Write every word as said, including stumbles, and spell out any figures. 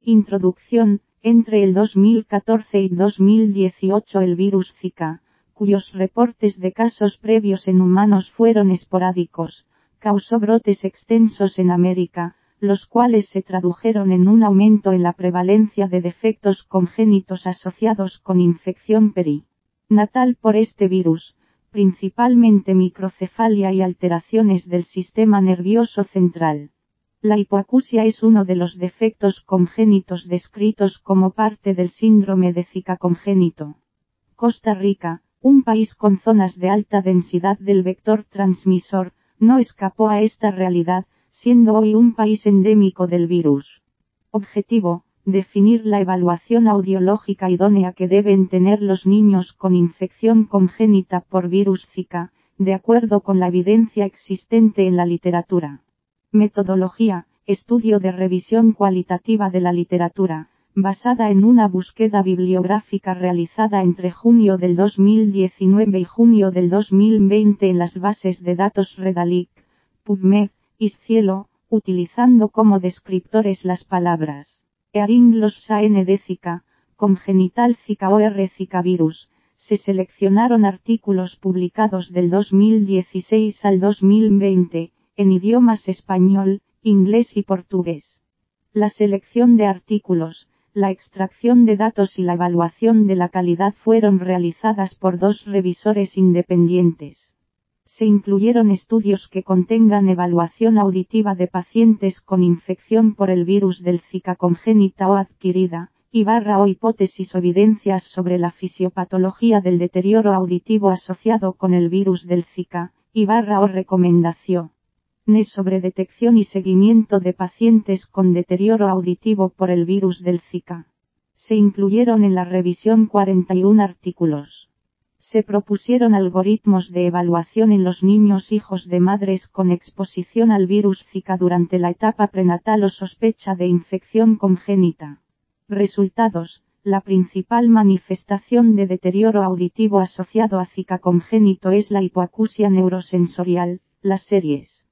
Introducción. Entre el dos mil catorce y dos mil dieciocho el virus Zika, cuyos reportes de casos previos en humanos fueron esporádicos, causó brotes extensos en América, los cuales se tradujeron en un aumento en la prevalencia de defectos congénitos asociados con infección perinatal por este virus, principalmente microcefalia y alteraciones del sistema nervioso central. La hipoacusia es uno de los defectos congénitos descritos como parte del síndrome de Zika congénito. Costa Rica, un país con zonas de alta densidad del vector transmisor, no escapó a esta realidad, siendo hoy un país endémico del virus. Objetivo: definir la evaluación audiológica idónea que deben tener los niños con infección congénita por virus Zika, de acuerdo con la evidencia existente en la literatura. Metodología: estudio de revisión cualitativa de la literatura, basada en una búsqueda bibliográfica realizada entre junio del dos mil diecinueve y junio del dos mil veinte en las bases de datos Redalyc, PubMed, y Scielo, utilizando como descriptores las palabras Hearing Loss Sign de Zika, Congenital Zika or Zika virus. Se seleccionaron artículos publicados del dos mil dieciséis al dos mil veinte, en idiomas español, inglés y portugués. La selección de artículos, la extracción de datos y la evaluación de la calidad fueron realizadas por dos revisores independientes. Se incluyeron estudios que contengan evaluación auditiva de pacientes con infección por el virus del Zika congénita o adquirida, y barra o hipótesis o evidencias sobre la fisiopatología del deterioro auditivo asociado con el virus del Zika, y barra o recomendación sobre detección y seguimiento de pacientes con deterioro auditivo por el virus del Zika. Se incluyeron en la revisión cuarenta y uno artículos. Se propusieron algoritmos de evaluación en los niños hijos de madres con exposición al virus Zika durante la etapa prenatal o sospecha de infección congénita. Resultados: la principal manifestación de deterioro auditivo asociado a Zika congénito es la hipoacusia neurosensorial, las series